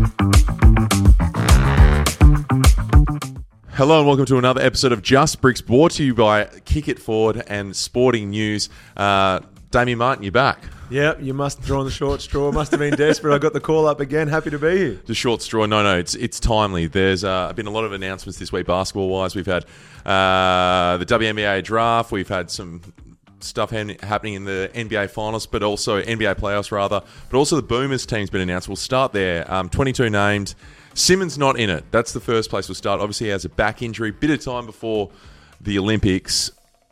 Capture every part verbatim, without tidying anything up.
Hello and welcome to another episode of Just Bricks, brought to you by Kick It Forward and Sporting News. Uh, Damien Martin, you're back. Yeah, you must have drawn the short straw. Must have been desperate. I got the call up again. Happy to be here. The short straw. No, no, it's it's timely. There's uh, been a lot of announcements this week basketball-wise. We've had uh, the W N B A draft. We've had some stuff ha- happening in the N B A finals, but also N B A playoffs, rather. But also the Boomers team's been announced. We'll start there. Um, twenty-two named. Simmons not in it. That's the first place we'll start. Obviously, he has a back injury. Bit of time before the Olympics.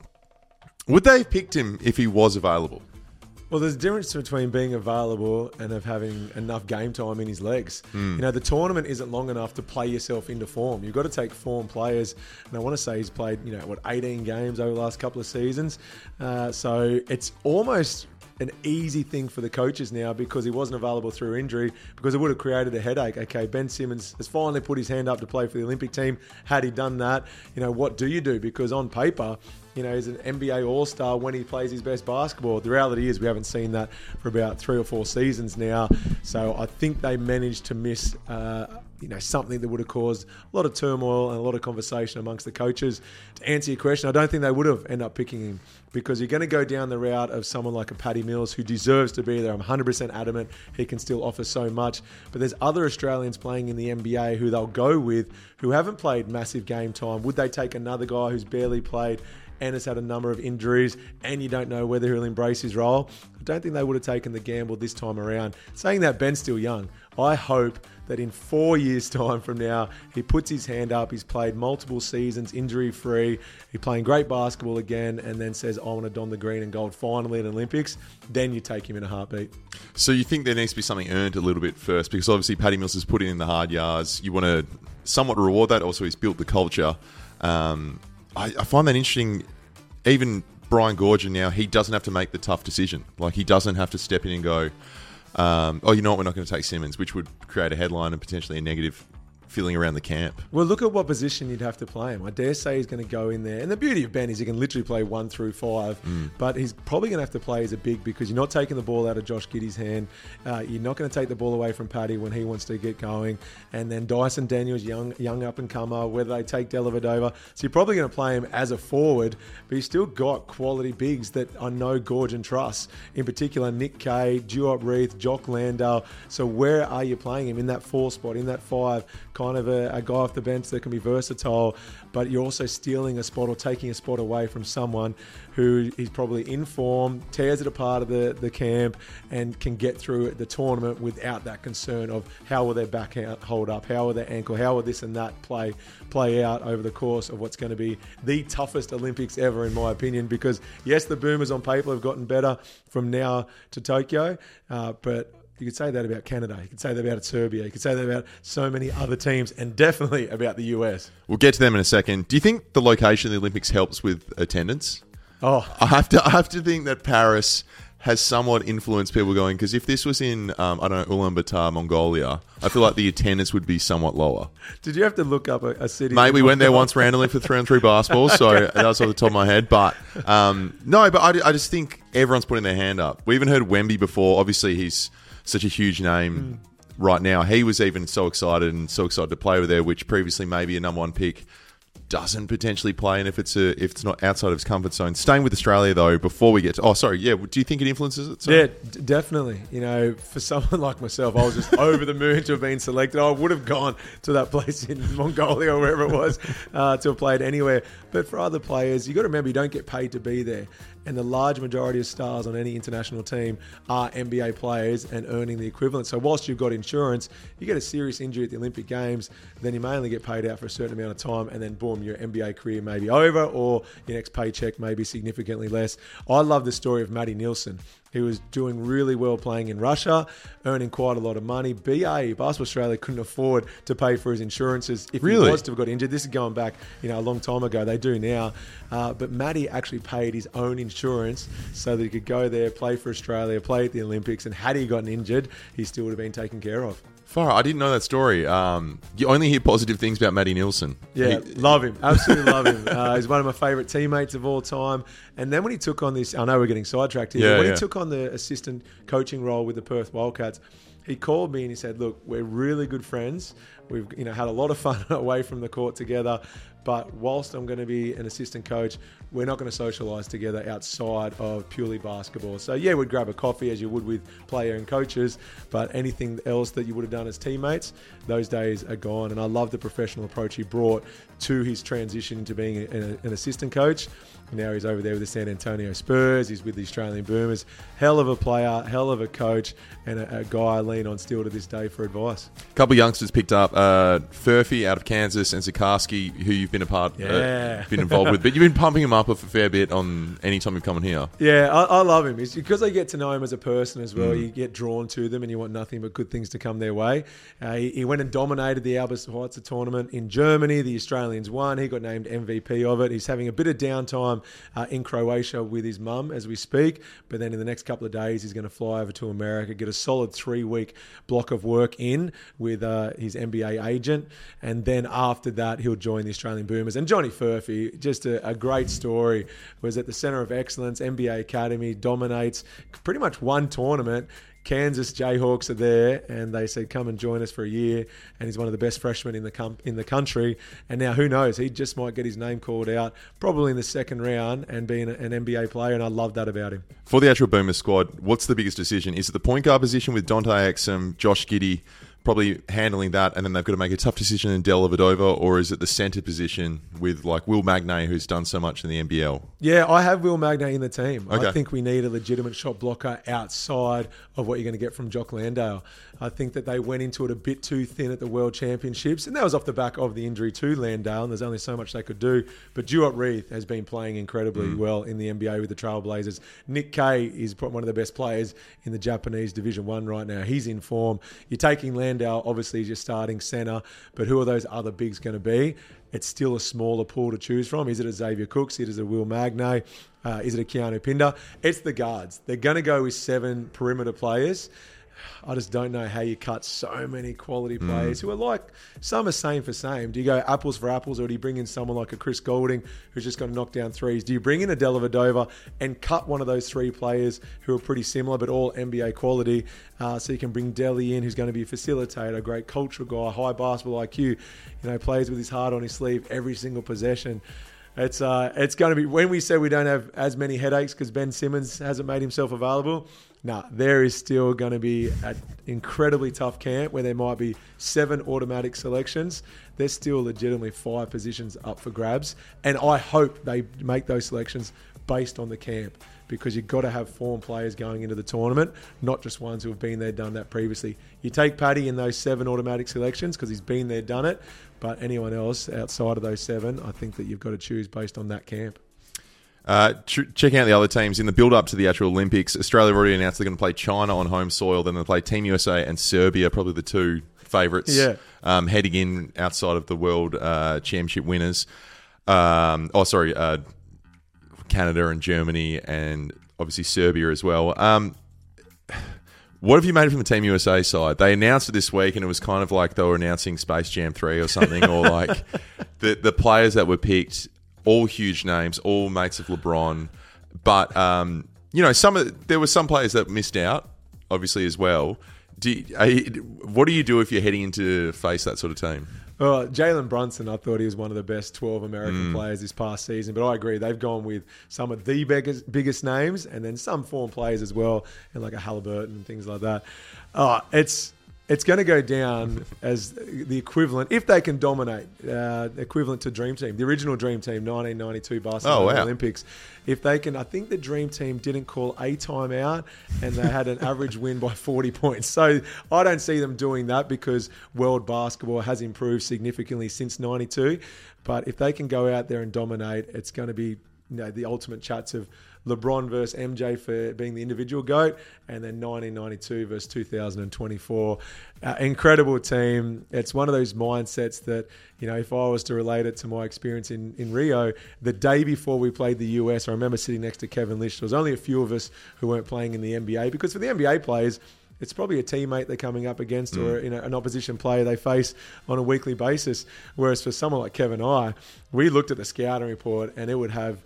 Would they have picked him if he was available? Well, there's a difference between being available and of having enough game time in his legs. Mm. You know, the tournament isn't long enough to play yourself into form. You've got to take form players. And I want to say he's played, you know, what, eighteen games over the last couple of seasons. Uh, so it's almost an easy thing for the coaches now because he wasn't available through injury, because it would have created a headache. Okay, Ben Simmons has finally put his hand up to play for the Olympic team. Had he done that, you know, what do you do? Because on paper, you know, he's an N B A All-Star when he plays his best basketball. The reality is we haven't seen that for about three or four seasons now. So I think they managed to miss, uh, you know, something that would have caused a lot of turmoil and a lot of conversation amongst the coaches. To answer your question, I don't think they would have ended up picking him, because you're going to go down the route of someone like a Patty Mills who deserves to be there. I'm one hundred percent adamant he can still offer so much. But there's other Australians playing in the N B A who they'll go with who haven't played massive game time. Would they take another guy who's barely played and has had a number of injuries, and you don't know whether he'll embrace his role? I don't think they would have taken the gamble this time around. Saying that, Ben's still young. I hope that in four years' time from now, he puts his hand up, he's played multiple seasons injury-free, he's playing great basketball again, and then says, I want to don the green and gold finally at Olympics. Then you take him in a heartbeat. So you think there needs to be something earned a little bit first, because obviously Patty Mills has put in the hard yards. You want to somewhat reward that. Also, he's built the culture. Um... I, I find that interesting. Even Brian Goorjian now, he doesn't have to make the tough decision. Like, he doesn't have to step in and go, um, oh, you know what, we're not going to take Simmons, which would create a headline and potentially a negative feeling around the camp. Well, look at what position you'd have to play him. I dare say he's going to go in there. And the beauty of Ben is he can literally play one through five, mm. but he's probably going to have to play as a big, because you're not taking the ball out of Josh Giddey's hand. Uh, you're not going to take the ball away from Paddy when he wants to get going. And then Dyson Daniels, young young up-and-comer, whether they take Dellavedova. So you're probably going to play him as a forward, but he's still got quality bigs that I know Goorjian trusts. In particular, Nick Kay, Duop Reith, Jock Landale. So where are you playing him? In that four spot, in that five, kind of a, a guy off the bench that can be versatile, but you're also stealing a spot or taking a spot away from someone who is probably in form, tears it apart of the, the camp, and can get through the tournament without that concern of how will their back hold up, how will their ankle, how will this and that play play out over the course of what's going to be the toughest Olympics ever, in my opinion. Because yes, the Boomers on paper have gotten better from now to Tokyo, uh, but you could say that about Canada. You could say that about Serbia. You could say that about so many other teams, and definitely about the U S. We'll get to them in a second. Do you think the location of the Olympics helps with attendance? Oh, I have to. I have to think that Paris has somewhat influenced people going, because if this was in, um, I don't know, Ulaanbaatar, Mongolia, I feel like the attendance would be somewhat lower. Did you have to look up a, a city? Mate, we went there once randomly for three on three basketball, so okay. That was off the top of my head. But um, no, but I, I just think everyone's putting their hand up. We even heard Wemby before. Obviously, he's such a huge name mm. right now. He was even so excited and so excited to play over there, which previously maybe a number one pick doesn't potentially play, and if it's a if it's not outside of his comfort zone. Staying with Australia though, before we get to, oh sorry, yeah, do you think it influences it? Sorry. Yeah, d- definitely. You know, for someone like myself, I was just over the moon to have been selected. I would have gone to that place in Mongolia or wherever it was uh, to have played anywhere. But for other players, you got to remember you don't get paid to be there. And the large majority of stars on any international team are N B A players and earning the equivalent. So whilst you've got insurance, you get a serious injury at the Olympic Games, then you may only get paid out for a certain amount of time, and then boom, your N B A career may be over, or your next paycheck may be significantly less. I love the story of Matty Nielsen. He was doing really well playing in Russia, earning quite a lot of money. B A, Basketball Australia, couldn't afford to pay for his insurances if really? he was to have got injured. This is going back, you know, a long time ago. They do now. Uh, but Matty actually paid his own insurance so that he could go there, play for Australia, play at the Olympics, and had he gotten injured, he still would have been taken care of. Far, I didn't know that story. Um, you only hear positive things about Matty Nielsen. Yeah, he, love him. Absolutely love him. Uh, he's one of my favourite teammates of all time. And then when he took on this, I know we're getting sidetracked here, yeah, but when yeah. he took on the assistant coaching role with the Perth Wildcats, he called me and he said, look, we're really good friends. We've you know had a lot of fun away from the court together. But whilst I'm going to be an assistant coach, we're not going to socialise together outside of purely basketball. So, yeah, we'd grab a coffee as you would with player and coaches, but anything else that you would have done as teammates, those days are gone. And I love the professional approach he brought to his transition to being an, an assistant coach. Now he's over there with the San Antonio Spurs. He's with the Australian Boomers. Hell of a player, hell of a coach, and a, a guy I lean on still to this day for advice. A couple of youngsters picked up. Uh, Furphy out of Kansas and Zikarsky, who you've been a part, yeah. uh, been involved with, but you've been pumping him up a fair bit on any time you've come in here. Yeah, I, I love him. It's because I get to know him as a person as well. Mm. You get drawn to them, and you want nothing but good things to come their way. Uh, he, he went and dominated the Albersheimer tournament in Germany. The Australians won. He got named M V P of it. He's having a bit of downtime uh, in Croatia with his mum as we speak, but then in the next couple of days he's going to fly over to America, get a solid three-week block of work in with uh, his N B A agent, and then after that he'll join the Australian Boomers. And Johnny Furphy, just a, a great story, was at the Centre of Excellence, N B A Academy, dominates, pretty much one tournament. Kansas Jayhawks are there, and they said, come and join us for a year. And he's one of the best freshmen in the com- in the country. And now, who knows? He just might get his name called out, probably in the second round, and be an, an N B A player. And I love that about him. For the actual Boomer squad, what's the biggest decision? Is it the point guard position with Dante Exum, Josh Giddey, probably handling that, and then they've got to make a tough decision in Dellavedova, or is it the centre position with like Will Magnay, who's done so much in the N B L? Yeah, I have Will Magnay in the team. Okay. I think we need a legitimate shot blocker outside of what you're going to get from Jock Landale. I think that they went into it a bit too thin at the World Championships, and that was off the back of the injury to Landale, and there's only so much they could do. But Duop Reith has been playing incredibly mm. well in the N B A with the Trailblazers. Nick Kay is one of the best players in the Japanese Division One right now. He's in form. You're taking Landale, obviously, as your starting centre, but who are those other bigs going to be? It's still a smaller pool to choose from. Is it a Xavier Cooks? Is it a Will Magnay? Uh, is it a Keanu Pinder? It's the guards. They're going to go with seven perimeter players. I just don't know how you cut so many quality players mm. who are like, some are same for same. Do you go apples for apples, or do you bring in someone like a Chris Golding who's just going to knock down threes? Do you bring in a Dellavedova and cut one of those three players who are pretty similar but all N B A quality, uh, so you can bring Delly in, who's going to be a facilitator, a great cultural guy, high basketball I Q, you know, plays with his heart on his sleeve every single possession. It's uh, it's going to be, when we say we don't have as many headaches because Ben Simmons hasn't made himself available, nah, there is still going to be an incredibly tough camp where there might be seven automatic selections. There's still legitimately five positions up for grabs, and I hope they make those selections based on the camp, because you've got to have form players going into the tournament, not just ones who have been there, done that previously. You take Paddy in those seven automatic selections because he's been there, done it, but anyone else outside of those seven, I think that you've got to choose based on that camp. Uh, ch- checking out the other teams in the build-up to the actual Olympics. Australia have already announced they're going to play China on home soil. Then they'll play Team U S A and Serbia, probably the two favourites, yeah. um, heading in outside of the World uh, Championship winners. Um, oh, sorry, uh, Canada and Germany, and obviously Serbia as well. Um, what have you made from the Team U S A side? They announced it this week, and it was kind of like they were announcing Space Jam three or something, or like the the players that were picked, all huge names, all mates of LeBron. But, um, you know, some of, there were some players that missed out, obviously, as well. Do you, are you, what do you do if you're heading into face that sort of team? Well, Jalen Brunson, I thought he was one of the best twelve American mm. players this past season. But I agree, they've gone with some of the biggest, biggest names, and then some form players as well, and like a Halliburton and things like that. Uh, it's it's going to go down as the equivalent, if they can dominate, uh, equivalent to Dream Team, the original Dream Team, nineteen ninety-two Barcelona oh, wow. Olympics. If they can, I think the Dream Team didn't call a timeout, and they had an average win by forty points. So I don't see them doing that, because world basketball has improved significantly since ninety-two. But if they can go out there and dominate, it's going to be, you know, the ultimate chats of LeBron versus M J for being the individual GOAT, and then nineteen ninety-two versus two thousand twenty-four. Uh, incredible team. It's one of those mindsets that, you know, if I was to relate it to my experience in, in Rio, the day before we played the U S, I remember sitting next to Kevin Lish. There was only a few of us who weren't playing in the N B A, because for the N B A players, it's probably a teammate they're coming up against, mm. or, you know, an opposition player they face on a weekly basis. Whereas for someone like Kevin and I, we looked at the scouting report, and it would have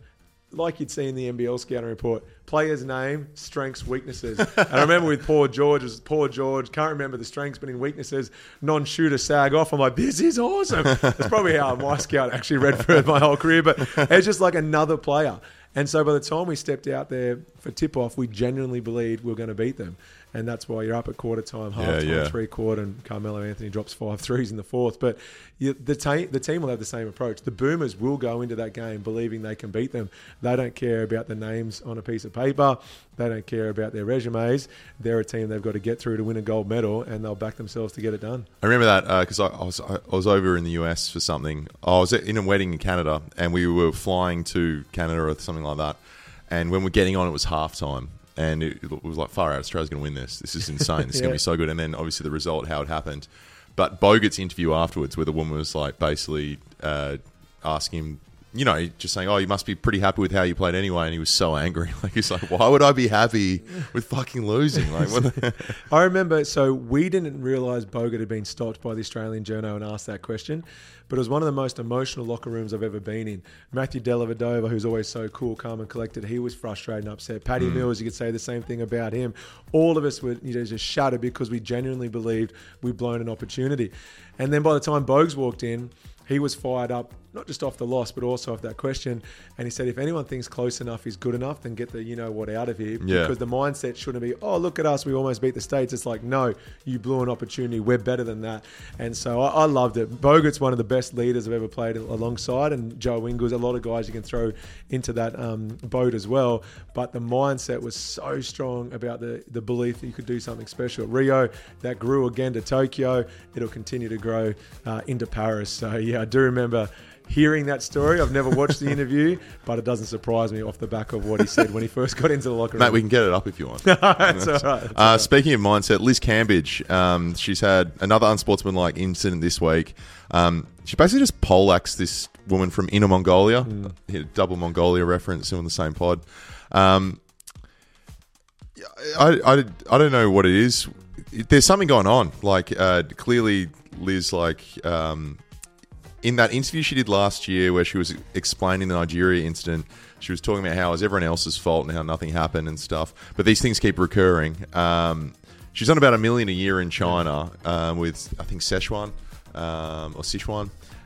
like you'd see in the N B L scouting report, player's name, strengths, weaknesses. And I remember with Paul George, it was Paul George, can't remember the strengths, but in weaknesses, non-shooter, sag off. I'm like, this is awesome. That's probably how my scout actually read for my whole career, but it's just like another player. And so by the time we stepped out there for tip-off, we genuinely believed we were going to beat them. And that's why you're up at quarter time, half yeah, time, yeah. three quarter, and Carmelo Anthony drops five threes in the fourth. But you, the, te- the team will have the same approach. The Boomers will go into that game believing they can beat them. They don't care about the names on a piece of paper. They don't care about their resumes. They're a team they've got to get through to win a gold medal, and they'll back themselves to get it done. I remember that because uh, I, I, was, I was over in the U S for something. I was in a wedding in Canada, and we were flying to Canada or something like that. And when we're getting on, it was halftime. And it, it was like, far out, Australia's going to win this. This is insane. This is yeah. going to be so good. And then obviously the result, how it happened. But Bogut's interview afterwards, where the woman was like basically uh, asking him, you know, just saying, oh, you must be pretty happy with how you played anyway. And he was so angry. Like, he's like, why would I be happy with fucking losing? Like, what I remember, so we didn't realise Bogut had been stopped by the Australian journo and asked that question. But it was one of the most emotional locker rooms I've ever been in. Matthew Dellavedova, who's always so cool, calm and collected, he was frustrated and upset. Paddy mm. Mills, you could say the same thing about him. All of us were you know, just shuttered because we genuinely believed we'd blown an opportunity. And then by the time Bogues walked in, he was fired up, not just off the loss, but also off that question. And he said, if anyone thinks close enough is good enough, then get the you-know-what out of here. Yeah. Because the mindset shouldn't be, oh, look at us, we almost beat the States. It's like, no, you blew an opportunity. We're better than that. And so I, I loved it. Bogut's one of the best leaders I've ever played alongside, and Joe Ingles, a lot of guys you can throw into that um, boat as well. But the mindset was so strong about the, the belief that you could do something special. Rio, that grew again to Tokyo. It'll continue to grow uh, into Paris. So, yeah, I do remember hearing that story. I've never watched the interview, but it doesn't surprise me off the back of what he said when he first got into the locker room. Mate, we can get it up if you want. That's all right. That's uh, all right. Speaking of mindset, Liz Cambridge, um, she's had another unsportsmanlike incident this week. Um, she basically just poleaxed this woman from Inner Mongolia. Mm. Hit a double Mongolia reference on the same pod. Um, I, I, I don't know what it is. There's something going on. Like, uh, clearly, Liz, like... Um, in that interview she did last year where she was explaining the Nigeria incident, she was talking about how it was everyone else's fault and how nothing happened and stuff. But these things keep recurring. Um, she's on about a million a year in China um, with, I think, Sichuan um, or Sichuan.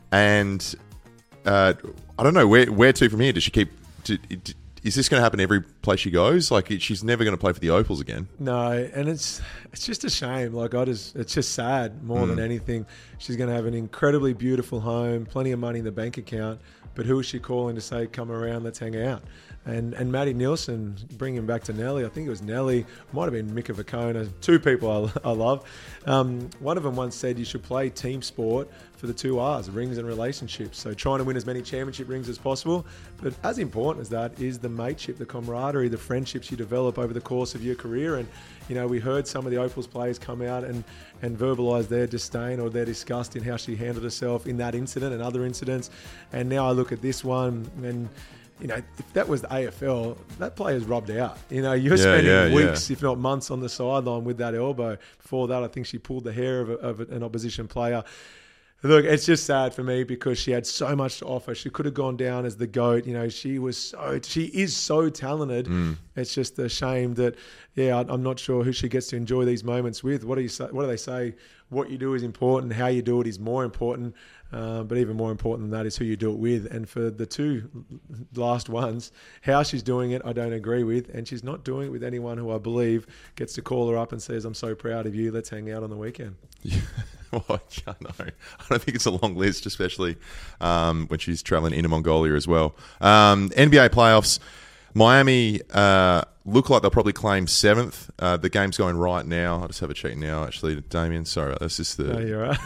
And uh, I don't know, where where to from here? Does she keep... Do, is this going to happen every place she goes? Like, she's never going to play for the Opals again. No, and it's it's just a shame. Like, I just, it's just sad more mm. than anything. She's going to have an incredibly beautiful home, plenty of money in the bank account, but who is she calling to say, come around, let's hang out? And and Maddie Nielsen, bring him back to Nelly. I think it was Nelly. Might have been Mika Vakona. Two people I, I love. Um, one of them once said you should play team sport for the two R's, rings and relationships. So trying to win as many championship rings as possible. But as important as that is the mateship, the camaraderie, the friendships you develop over the course of your career. And, you know, we heard some of the Opals players come out and, and verbalise their disdain or their disgust in how she handled herself in that incident and other incidents. And now I look at this one and... You know, if that was the A F L, that player's rubbed out. You know, you're yeah, spending yeah, weeks, yeah. if not months, on the sideline with that elbow. Before that, I think she pulled the hair of, a, of an opposition player. Look, it's just sad for me because she had so much to offer. She could have gone down as the GOAT. You know, she was so, she is so talented. Mm. It's just a shame that, yeah, I'm not sure who she gets to enjoy these moments with. What do you say? What do they say? What you do is important. How you do it is more important. Uh, but even more important than that is who you do it with. And for the two last ones, how she's doing it, I don't agree with. And she's not doing it with anyone who I believe gets to call her up and says, I'm so proud of you. Let's hang out on the weekend. Yeah. Well, I don't know. I don't think it's a long list, especially um, when she's traveling into Mongolia as well. Um, N B A playoffs. Miami uh, look like they'll probably claim seventh. Uh, the game's going right now. I'll just have a check now, actually, Damien. Sorry, that's just the... No, you're right.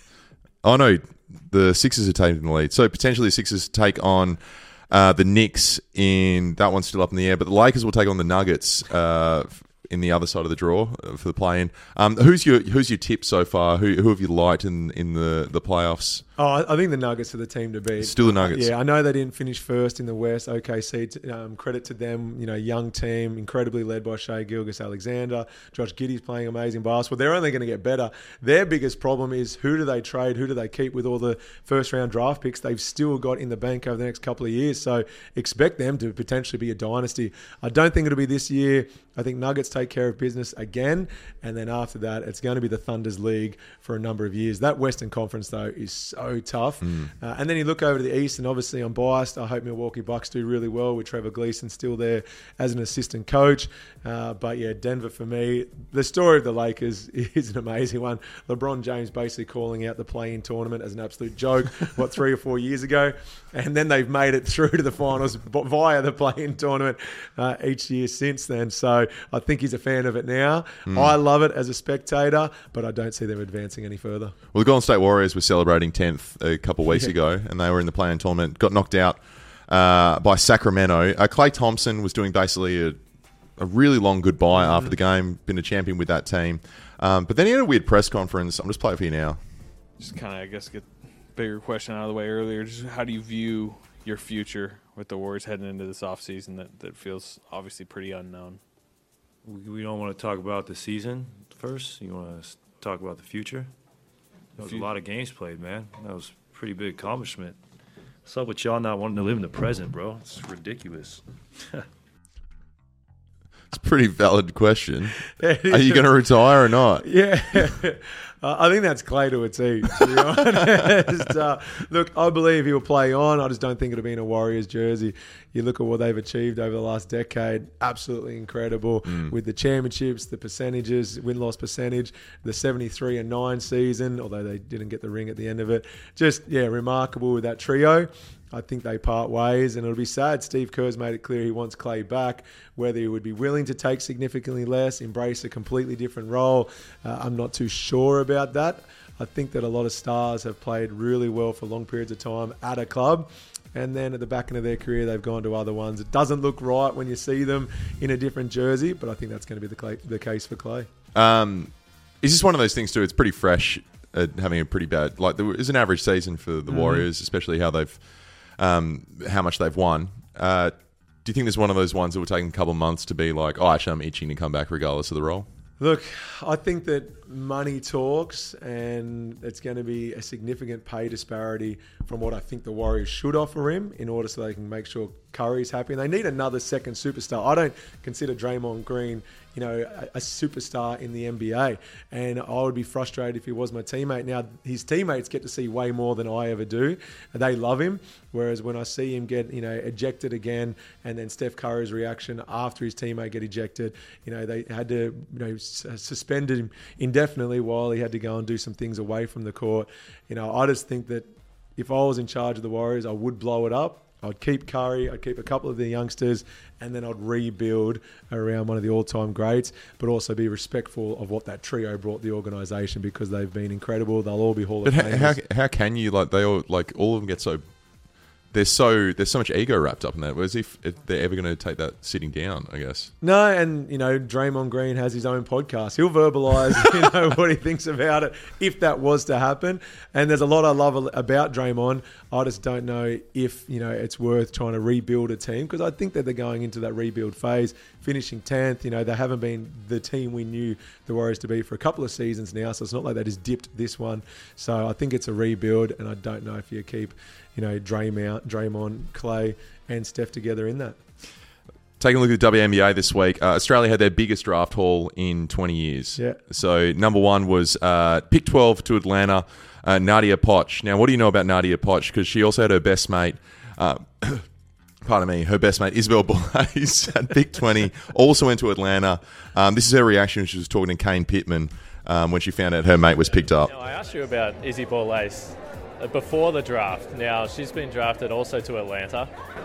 Oh, no. The Sixers are taking the lead. So potentially the Sixers take on uh, the Knicks in... That one's still up in the air. But the Lakers will take on the Nuggets uh, in the other side of the draw for the play-in. Um, who's your who's your tip so far? Who who have you liked in, in the, the playoffs? Oh, I I think the Nuggets are the team to beat. Still the Nuggets. Yeah, I know they didn't finish first in the West. O K C, um, credit to them. You know, young team, incredibly led by Shai Gilgeous-Alexander. Josh Giddey's playing amazing basketball. They're only going to get better. Their biggest problem is who do they trade? Who do they keep with all the first-round draft picks they've still got in the bank over the next couple of years? So expect them to potentially be a dynasty. I don't think it'll be this year. I think Nuggets take care of business again, and then after that, it's going to be the Thunder's league for a number of years. That Western Conference, though, is so tough. Mm. Uh, and then you look over to the East, and obviously I'm biased. I hope Milwaukee Bucks do really well with Trevor Gleeson still there as an assistant coach. Uh, but yeah, Denver for me. The story of the Lakers is an amazing one. LeBron James basically calling out the play-in tournament as an absolute joke, what, three or four years ago. And then they've made it through to the finals via the play-in tournament uh, each year since then. So I think he's a fan of it now. Mm. I love it as a spectator, but I don't see them advancing any further. Well, the Golden State Warriors were celebrating tenth a couple of weeks yeah. ago, and they were in the play-in tournament, got knocked out uh, by Sacramento. Uh, Klay Thompson was doing basically a, a really long goodbye mm. after the game, been a champion with that team. Um, but then he had a weird press conference. I'm just playing it for you now. Just kind of, I guess, get bigger question out of the way earlier. Just how do you view your future with the Warriors heading into this offseason that, that feels obviously pretty unknown? We, we don't want to talk about the season first. You want to talk about the future? There was a lot of games played, man. That was a pretty big accomplishment. What's up with y'all not wanting to live in the present, bro? It's ridiculous. It's a pretty valid question. Are you going to retire or not? Yeah. Uh, I think that's Klay to a T, to be honest. uh, look, I believe he'll play on. I just don't think it'll be in a Warriors jersey. You look at what they've achieved over the last decade, absolutely incredible mm. with the championships, the percentages, win-loss percentage, the seventy-three and nine season, although they didn't get the ring at the end of it. Just, yeah, remarkable with that trio. I think they part ways, and it'll be sad. Steve Kerr's made it clear he wants Klay back. Whether he would be willing to take significantly less, embrace a completely different role, uh, I'm not too sure about that. I think that a lot of stars have played really well for long periods of time at a club, and then at the back end of their career, they've gone to other ones. It doesn't look right when you see them in a different jersey, but I think that's going to be the, Klay, the case for Klay. Um, is this one of those things, too? It's pretty fresh at having a pretty bad... Like, there was an average season for the mm. Warriors, especially how they've... Um, how much they've won. Uh, do you think there's one of those ones that will take a couple of months to be like, oh, actually, I'm itching to come back regardless of the role? Look, I think that money talks, and it's going to be a significant pay disparity from what I think the Warriors should offer him in order so they can make sure Curry's happy. And they need another second superstar. I don't consider Draymond Green, you know, a, a superstar in the N B A. And I would be frustrated if he was my teammate. Now, his teammates get to see way more than I ever do. They love him. Whereas when I see him get, you know, ejected again, and then Steph Curry's reaction after his teammate get ejected, you know, they had to, you know, suspend him indefinitely while he had to go and do some things away from the court. You know, I just think that if I was in charge of the Warriors, I would blow it up. I'd keep Curry, I'd keep a couple of the youngsters, and then I'd rebuild around one of the all-time greats, but also be respectful of what that trio brought the organisation, because they've been incredible. They'll all be Hall of Famers. How, how, how can you, like, they all, like, all of them get so... There's so there's so much ego wrapped up in that. Whereas if, if they're ever going to take that sitting down, I guess. No, and you know, Draymond Green has his own podcast. He'll verbalise, you know, what he thinks about it if that was to happen. And there's a lot I love about Draymond. I just don't know if, you know, it's worth trying to rebuild a team, because I think that they're going into that rebuild phase, finishing tenth. You know, they haven't been the team we knew the Warriors to be for a couple of seasons now, so it's not like they just dipped this one. So I think it's a rebuild, and I don't know if you keep, you know, Draymond, Draymond, Klay, and Steph together in that. Taking a look at the W N B A this week, uh, Australia had their biggest draft haul in twenty years. Yeah. So number one was uh, pick twelve to Atlanta, uh, Nadia Poch. Now, what do you know about Nadia Poch? Because she also had her best mate, uh, pardon me, her best mate Isabel Blaze at pick twenty, also went to Atlanta. Um, this is her reaction when she was talking to Kane Pittman um, when she found out her mate was picked up. Now, I asked you about Izzy Borlase before the draft. Now, she's been drafted also to Atlanta.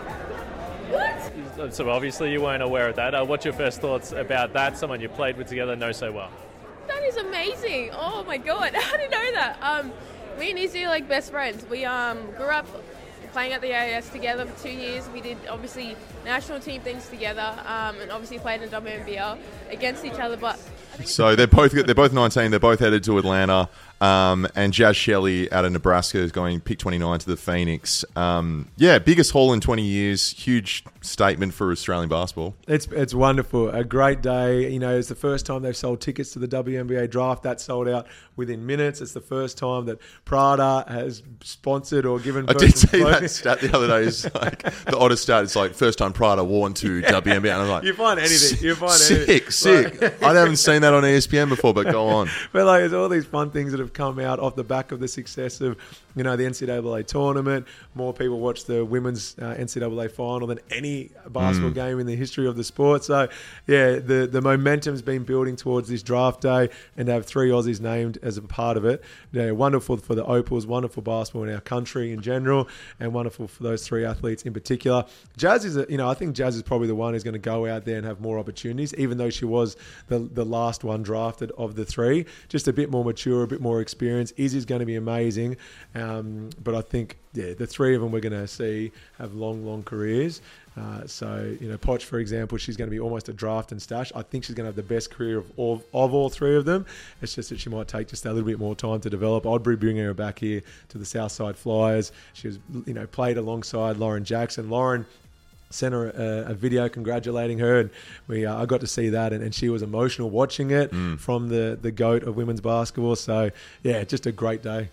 What? So obviously you weren't aware of that. Uh, what's your first thoughts about that? Someone you played with together, know so well. That is amazing. Oh my God, how did you know that? Um, me and Izzy are like best friends. We um, grew up playing at the A A S together for two years. We did obviously national team things together, um, and obviously played in W N B L against each other. But so they're both they're both nineteen. They're both headed to Atlanta. Um, and Jazz Shelley out of Nebraska is going pick twenty-nine to the Phoenix. Um, yeah, biggest haul in twenty years. Huge statement for Australian basketball. It's it's wonderful. A great day. You know, it's the first time they've sold tickets to the W N B A draft. That sold out within minutes. It's the first time that Prada has sponsored or given. I did see that stat the other day. It's like the oddest stat. It's like first time Prada worn to yeah. W N B A. And I'm like, you find anything. You find sick, anything. sick. Like, I haven't seen that on E S P N before, but go on. But like, there's all these fun things that have come out off the back of the success of, you know, the N C double A tournament. More people watch the women's uh, N C double A final than any basketball mm. game in the history of the sport. So, yeah, the, the momentum's been building towards this draft day, and to have three Aussies named as a part of it. Yeah, wonderful for the Opals, wonderful basketball in our country in general, and wonderful for those three athletes in particular. Jazz is, a, you know, I think Jazz is probably the one who's going to go out there and have more opportunities, even though she was the, the last one drafted of the three. Just a bit more mature, a bit more experience. Izzy's going to be amazing. Um, but I think, yeah, the three of them we're going to see have long, long careers. Uh, so, you know, Poch, for example, she's going to be almost a draft and stash. I think she's going to have the best career of all, of all three of them. It's just that she might take just a little bit more time to develop. Oddbury bringing her back here to the Southside Flyers. She was, you know, played alongside Lauren Jackson. Lauren sent her a, a video congratulating her, and we uh, I got to see that, and, and she was emotional watching it mm. from the, the GOAT of women's basketball. So, yeah, just a great day.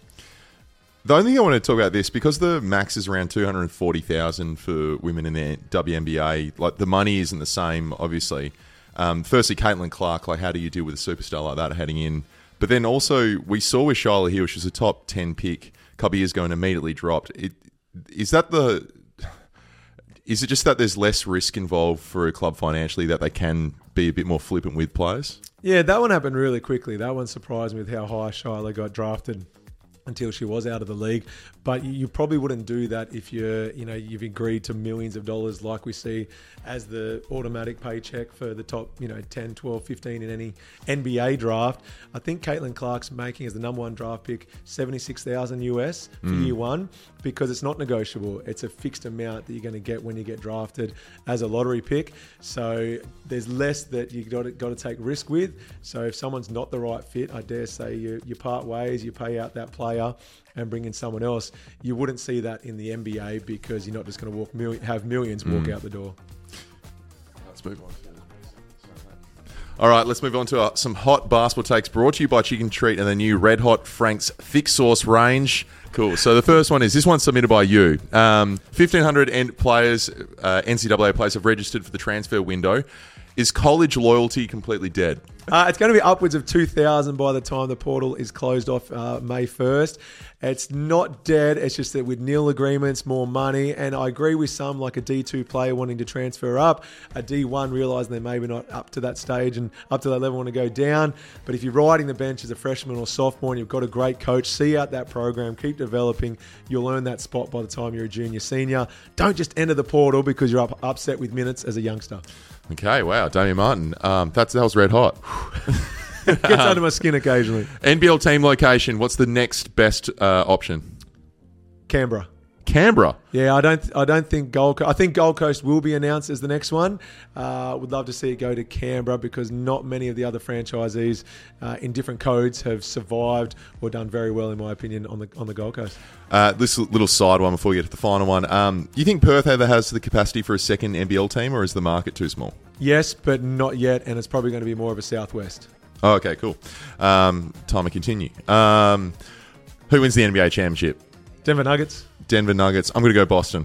The only thing I want to talk about this, because the max is around two hundred forty thousand for women in the W N B A, like the money isn't the same, obviously. Um, firstly, Caitlin Clark, like how do you deal with a superstar like that heading in? But then also, we saw with Shyla Hill, she was a top ten pick a couple of years ago and immediately dropped. It, is that the... Is it just that there's less risk involved for a club financially, that they can be a bit more flippant with players? Yeah, that one happened really quickly. That one surprised me with how high Shyla got drafted until she was out of the league. But you probably wouldn't do that if you're, you know, you've agreed to millions of dollars like we see as the automatic paycheck for the top, you know, ten, twelve, fifteen in any N B A draft. I think Caitlin Clark's making as the number one draft pick seventy-six thousand U S for mm. year one, because it's not negotiable. It's a fixed amount that you're going to get when you get drafted as a lottery pick. So there's less that you got to, got to take risk with. So if someone's not the right fit, I dare say you, you part ways, you pay out that player and bring in someone else. You wouldn't see that in the N B A, because you're not just going to walk mil- have millions walk mm. out the door. Let's move on. All right, let's move on to uh, some hot basketball takes brought to you by Chicken Treat and the new Red Hot Frank's Thick Sauce range. Cool. So the first one is, this one's submitted by you. Um, fifteen hundred N- players, uh, N C double A players have registered for the transfer window. Is college loyalty completely dead? Uh, it's going to be upwards of two thousand by the time the portal is closed off uh, May first. It's not dead. It's just that with nil agreements, more money. And I agree with some, like a D two player wanting to transfer up, a D one realising they're maybe not up to that stage and up to that level, want to go down. But if you're riding the bench as a freshman or sophomore and you've got a great coach, see out that program, keep developing. You'll earn that spot by the time you're a junior, senior. Don't just enter the portal because you're up, upset with minutes as a youngster. Okay, wow, Damian Martin. Um, that's that was red hot. Gets under my skin occasionally. N B L team location. What's the next best uh, option? Canberra. Canberra. Yeah, I don't. I don't think Gold Coast. I think Gold Coast will be announced as the next one. Uh, would love to see it go to Canberra, because not many of the other franchisees uh, in different codes have survived or done very well, in my opinion, on the on the Gold Coast. Uh, this little side one before we get to the final one. Um, you think Perth ever has the capacity for a second N B L team, or is the market too small? Yes, but not yet, and it's probably going to be more of a Southwest. Oh, okay, cool. Um, time to continue. Um, who wins the N B A championship? Denver Nuggets. Denver Nuggets. I'm going to go Boston.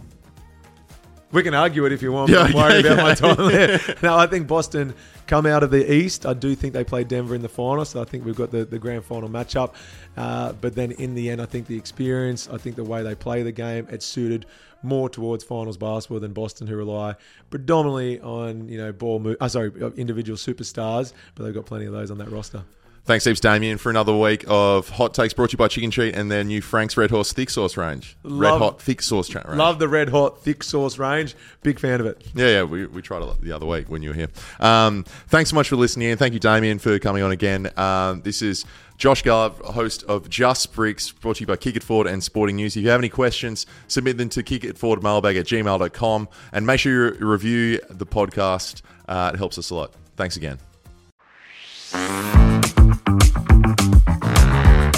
We can argue it if you want. Yeah, I'm okay, worried about yeah. my time there. No, I think Boston come out of the East. I do think they played Denver in the final, so I think we've got the, the grand final matchup. Uh, but then in the end, I think the experience, I think the way they play the game, it's suited more towards finals basketball than Boston, who rely predominantly on, you know, ball move. Uh, sorry, individual superstars, but they've got plenty of those on that roster. Thanks, heaps, Damien, for another week of hot takes brought to you by Chicken Treat and their new Frank's Red Horse Thick Sauce range. Love, Red Hot Thick Sauce range. Love the Red Hot Thick Sauce range. Big fan of it. Yeah, yeah, we, we tried it the other week when you were here. Um, thanks so much for listening in. Thank you, Damien, for coming on again. Um, this is Josh Garlov, host of Just Bricks, brought to you by Kick It Forward and Sporting News. If you have any questions, submit them to kickitforwardmailbag at gmail dot com, and make sure you review the podcast. Uh, it helps us a lot. Thanks again.